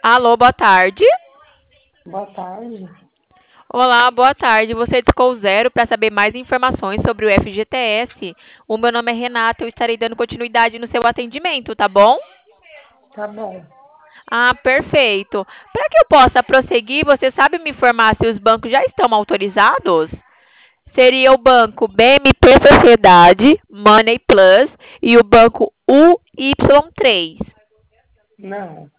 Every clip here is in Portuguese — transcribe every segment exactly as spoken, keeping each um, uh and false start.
Alô, boa tarde. Boa tarde. Olá, boa tarde. Você discou zero para saber mais informações sobre o F G T S. O meu nome é Renata, eu estarei dando continuidade no seu atendimento, tá bom? Tá bom. Ah, perfeito. Para que eu possa prosseguir, você sabe me informar se os bancos já estão autorizados? Seria o banco B M P Sociedade, Money Plus e o banco U Y três. Não.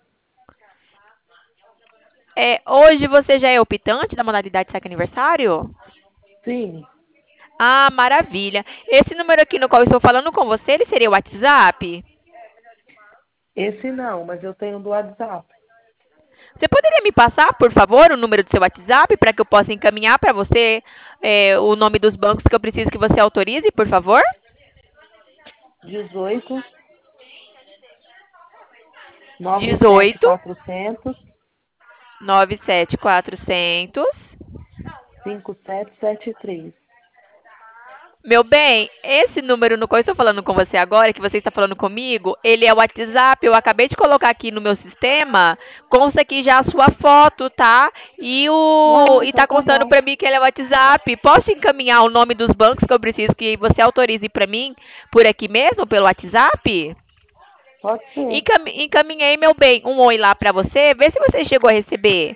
É, hoje você já é optante da modalidade saque aniversário? Sim. Ah, maravilha. Esse número aqui no qual eu estou falando com você, ele seria o WhatsApp? Esse não, mas eu tenho do WhatsApp. Você poderia me passar, por favor, o número do seu WhatsApp para que eu possa encaminhar para você é, o nome dos bancos que eu preciso que você autorize, por favor? Dezoito, noventa e sete, dezoito, quatrocentos, noventa e sete, quatrocentos. cinquenta e sete setenta e três. Meu bem, esse número no qual eu estou falando com você agora, que você está falando comigo, ele é o WhatsApp. Eu acabei de colocar aqui no meu sistema. Consta aqui já a sua foto, tá? E o Ah, e então tá tá constando bom. para mim que ele é o WhatsApp. Posso encaminhar o nome dos bancos que eu preciso que você autorize para mim por aqui mesmo, pelo WhatsApp? Pode ser. Encami- Encaminhei, meu bem, um oi lá para você. Vê se você chegou a receber.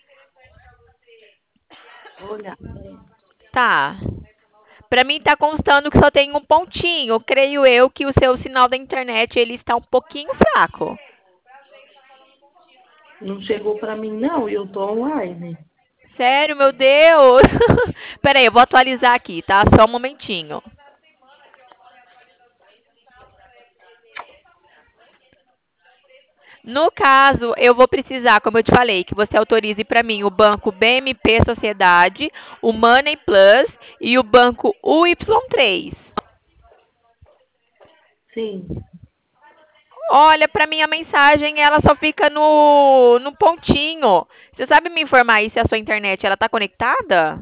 Vou olhar. Peraí. Tá. Para mim tá constando que só tem um pontinho. Creio eu que o seu sinal da internet ele está um pouquinho fraco. Não chegou pra mim, não, e eu tô online. Sério, meu Deus. Peraí, eu vou atualizar aqui, tá? Só um momentinho. No caso, eu vou precisar, como eu te falei, que você autorize para mim o banco B M P Sociedade, o Money Plus e o banco U Y três. Sim. Olha, para mim a mensagem ela só fica no, no pontinho. Você sabe me informar aí se a sua internet ela tá conectada?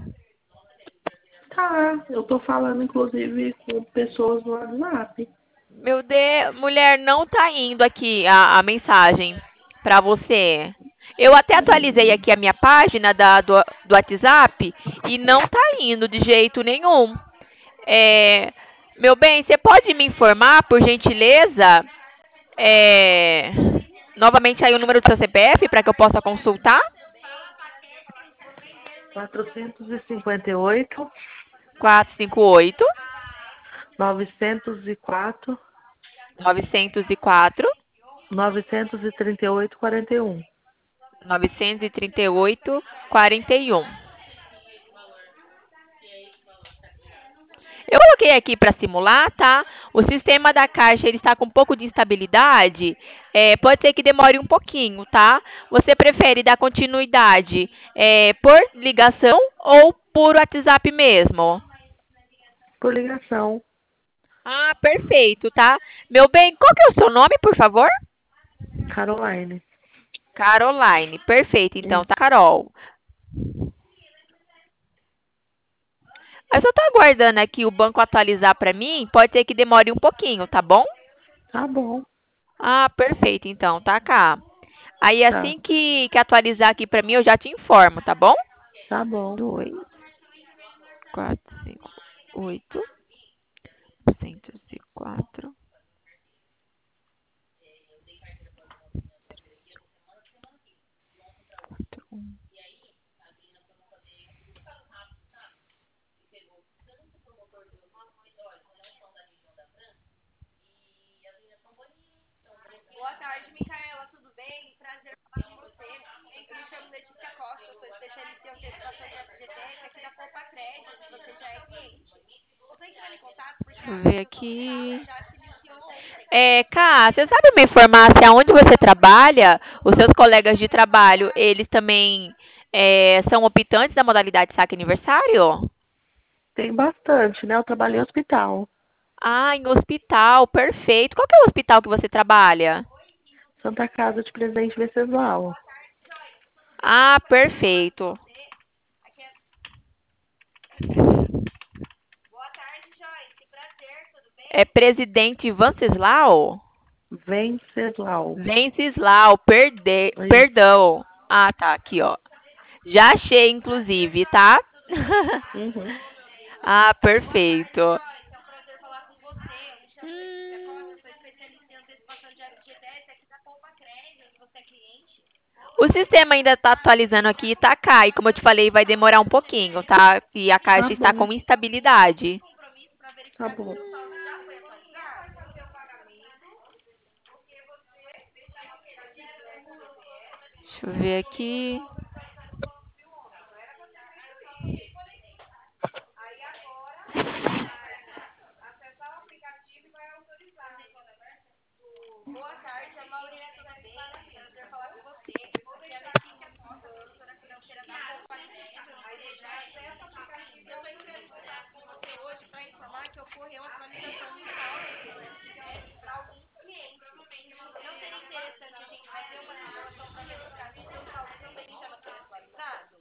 Tá, eu tô falando, inclusive, com pessoas no WhatsApp. Meu Deus, mulher, não tá indo aqui a, a mensagem para você. Eu até atualizei Hum, aqui a minha página da, do, do WhatsApp e não tá indo de jeito nenhum. É, meu bem, você pode me informar, por gentileza, é, novamente aí o número do seu C P F para que eu possa consultar? quatrocentos e cinquenta e oito, quatro cinco oito, novecentos e quatro, novecentos e quatro, novecentos e trinta e oito, quarenta e um. novecentos e trinta e oito, quarenta e um. Eu coloquei aqui para simular, tá? O sistema da caixa ele está com um pouco de instabilidade. É, pode ser que demore um pouquinho, tá? Você prefere dar continuidade é, por ligação ou por WhatsApp mesmo? Por ligação. Ah, perfeito, tá? Meu bem, qual que é o seu nome, por favor? Caroline. Caroline. Perfeito, então, tá, Isso. Carol? Eu só tô aguardando aqui o banco atualizar para mim. Pode ser que demore um pouquinho, tá bom? Tá bom. Ah, perfeito, então, tá cá. Aí Tá. assim que, que atualizar aqui pra mim, eu já te informo, tá bom? Tá bom. Dois, quatro, cinco, oito, cento e quatro, quatro, um. Boa tarde, Micaela, tudo bem? Prazer falar com você. Eu me chamo Letícia Costa, eu sou especialista em antecipação de F G T S aqui da Poupa Crédito, você já é cliente. Eu tô entrando em contato porque Deixa eu ver aqui. Já se iniciou ontem. É, Cá, você sabe me informar se aonde você trabalha, os seus colegas de trabalho, eles também é, são optantes da modalidade saque aniversário? Tem bastante, né? Eu trabalhei em hospital. Ah, em hospital, perfeito. Qual que é o hospital que você trabalha? Santa Casa de Presidente Venceslau. Ah, perfeito. É presidente Venceslau? Venceslau. Venceslau, perde... Isso. perdão. Ah, tá, aqui, ó. Já achei, inclusive, tá? Uhum. Ah, Boa tarde, perfeito. Joyce. É um prazer falar com você. Eu me chamo Letícia Costa, Hum, eu sou especialista em antecipação de F G T S aqui da Poupa Crédito. Você é cliente? o sistema ainda está atualizando aqui, tá, Kai? Como eu te falei, vai demorar um pouquinho, tá? E a Tá caixa está bom, com instabilidade. Compromisso para tá verificar se o bom. seu saldo já foi atualizado. Fazer o pagamento, porque você deixa o aplicativo do F G T S. Deixa eu ver aqui. Aí agora você vai acessar o aplicativo e vai autorizar. Boa tarde, a Maurina, tudo bem? Prazer falar com você. Aqui é a Letícia Costa, professora financeira da Poupa Crédito. Aí você já acessa o aplicativo. Eu estou entrando em contato com você hoje para informar que ocorreu a atualização do saldo do seu F G T S para alguns clientes. Não seria interessante a gente fazer uma simulação para verificar se o seu saldo também já foi atualizado?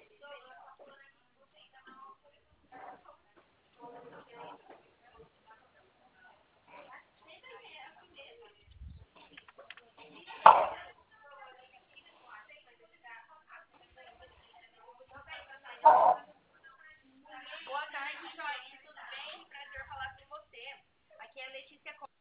Boa tarde, Joyce. Tudo bem? Prazer falar com você. Aqui é a Letícia Costa.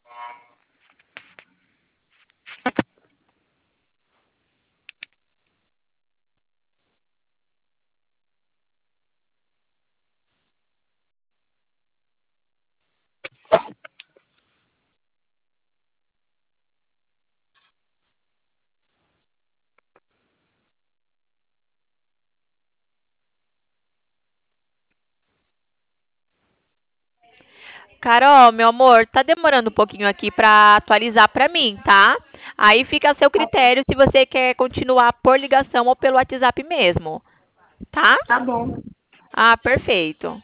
Carol, meu amor, tá demorando um pouquinho aqui pra atualizar pra mim, tá? Aí fica a seu Tá bom. critério se você quer continuar por ligação ou pelo WhatsApp mesmo, tá? Tá bom. Ah, perfeito.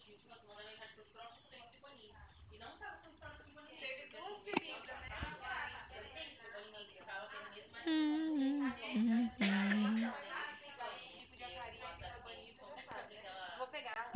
Vou pegar.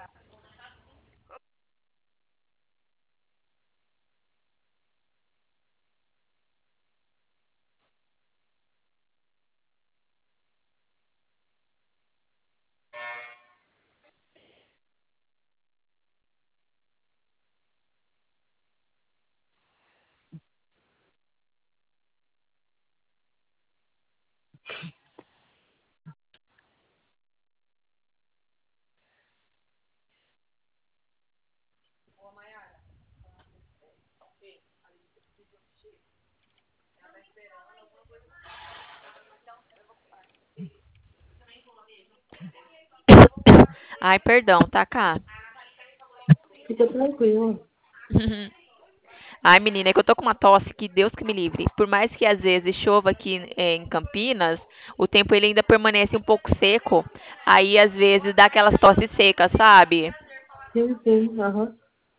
Ai, perdão, tá, cá? Fica tranquilo. Ai, menina, é que eu tô com uma tosse que Deus que me livre. Por mais que às vezes chova aqui eh, em Campinas, o tempo ele ainda permanece um pouco seco. Aí às vezes dá aquelas tosse secas, sabe? Sim, sim. Aham.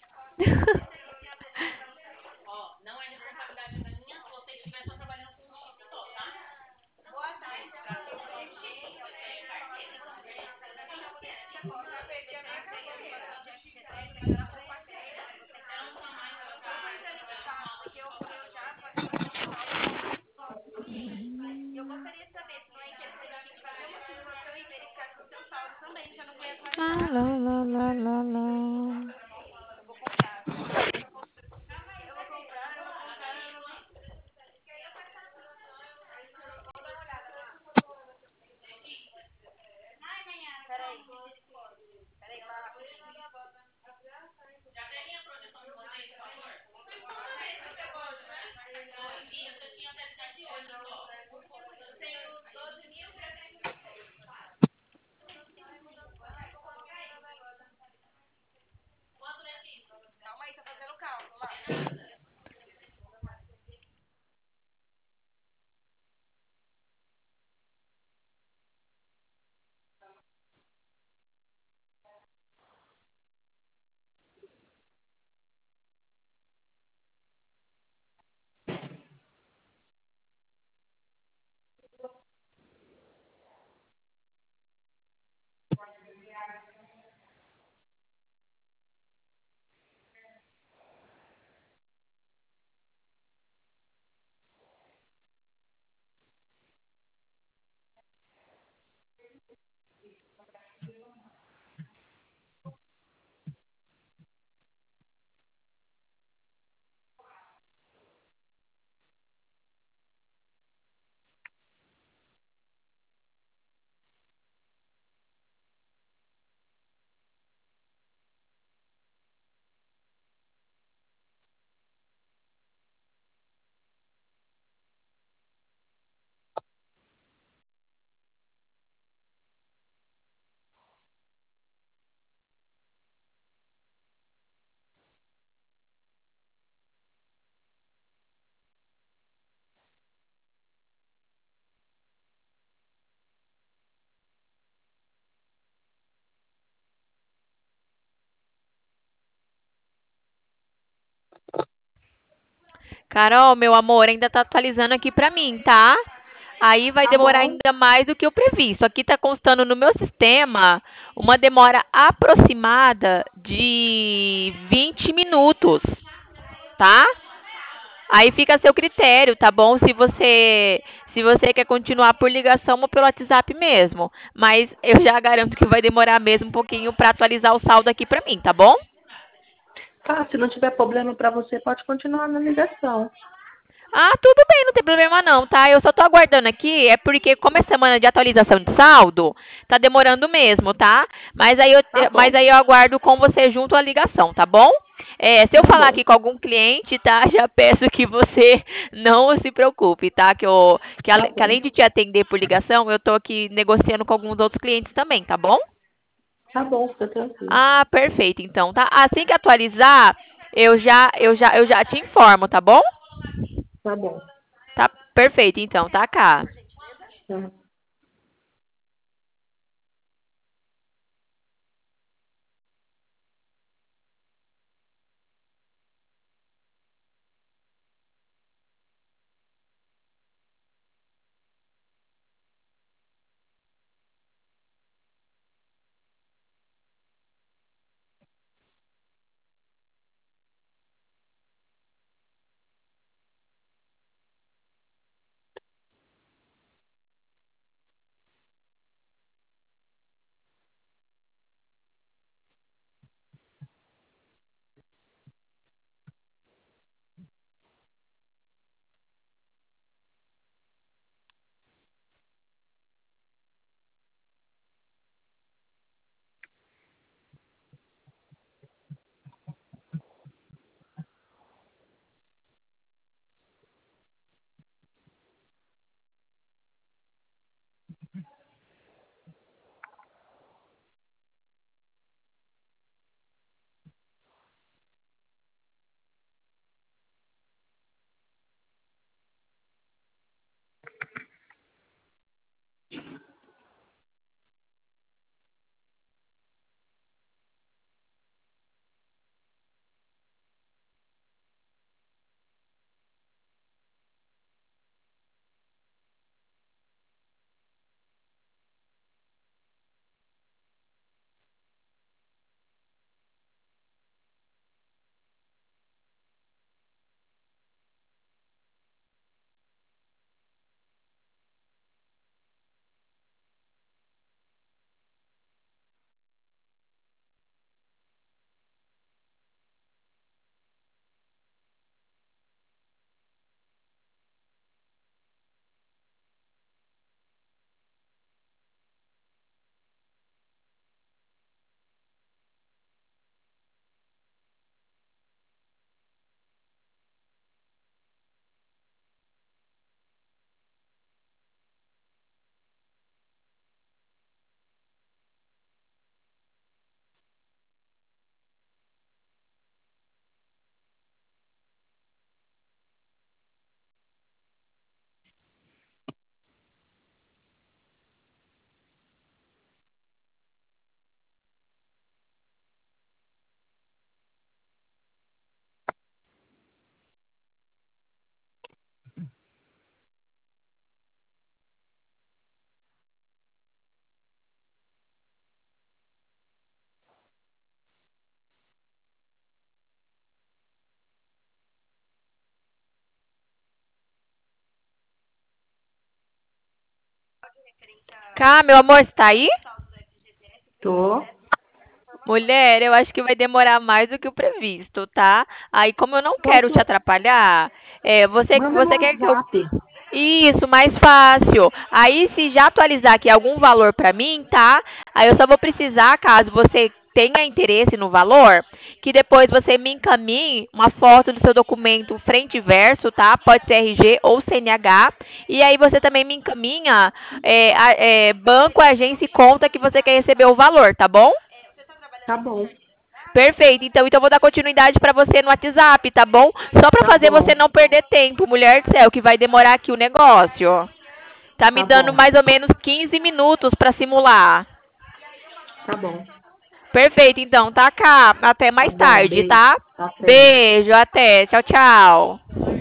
Boa tarde, amiga. Tudo bem? É um prazer falar com você. Me chamo Letícia Costa, eu sou especialista em antecipação de F G T S aqui da Poupa Crédito. Você é cliente? Eu estou entrando em contato porque ocorreu já a atualização do saldo para alguns dos nossos clientes. E eu gostaria de saber se não é interessante a gente fazer uma simulação e verificar se o seu saldo também já não foi Lá, atualizado. lá, lá, lá, lá, lá. Eu vou comprar. Eu vou comprar, eu vou comprar, eu vou comprar. Vou dar uma olhada. Peraí. Peraí, que tá rapidinho. Carol, meu amor, ainda tá atualizando aqui pra mim, tá? Aí vai Tá demorar bom. ainda mais do que o previsto. Aqui tá constando no meu sistema uma demora aproximada de vinte minutos, tá? Aí fica a seu critério, tá bom? Se você se você quer continuar por ligação ou pelo WhatsApp mesmo. Mas eu já garanto que vai demorar mesmo um pouquinho pra atualizar o saldo aqui pra mim, tá bom? Tá, se não tiver problema para você, pode continuar na ligação. Ah, tudo bem, não tem problema não, tá? Eu só tô aguardando aqui, é porque como é semana de atualização de saldo, tá demorando mesmo, tá? Mas aí eu, Tá mas bom, aí eu aguardo com você junto à ligação, tá bom? É, se eu tá falar bom, aqui com algum cliente, tá? Já peço que você não se preocupe, tá? Que, eu, que, tá ale- que bom. além de te atender por ligação, eu tô aqui negociando com alguns outros clientes também, tá bom? Tá bom, fica tranquilo. Ah, perfeito, então, tá? Assim que atualizar, eu já, eu já, eu já te informo, tá bom? Tá bom. Tá perfeito, então, tá, cá. Tá. Cá, meu amor, você tá aí? Tô. Mulher, eu acho que vai demorar mais do que o previsto, tá? Aí, como eu não quero te Posso... atrapalhar, é, você, Manda no você quer que eu. WhatsApp. Isso, mais fácil. Aí, se já atualizar aqui algum valor pra mim, tá? Aí eu só vou precisar, caso você tenha interesse no valor, que depois você me encaminhe uma foto do seu documento frente e verso, tá? Pode ser R G ou C N H. E aí você também me encaminha é, a- é, banco, agência e conta que você quer receber o valor, tá bom? Tá bom, Perfeito. Então, então eu vou dar continuidade para você no WhatsApp, tá bom? Só para tá fazer você bom, não perder tempo, mulher do céu, que vai demorar aqui o negócio. Tá me tá dando bom, mais ou menos quinze minutos para simular. tá bom. Perfeito, então, tá cá. Até Tá mais bom, tarde, beijo. tá? Até. Beijo, até. Tchau, tchau.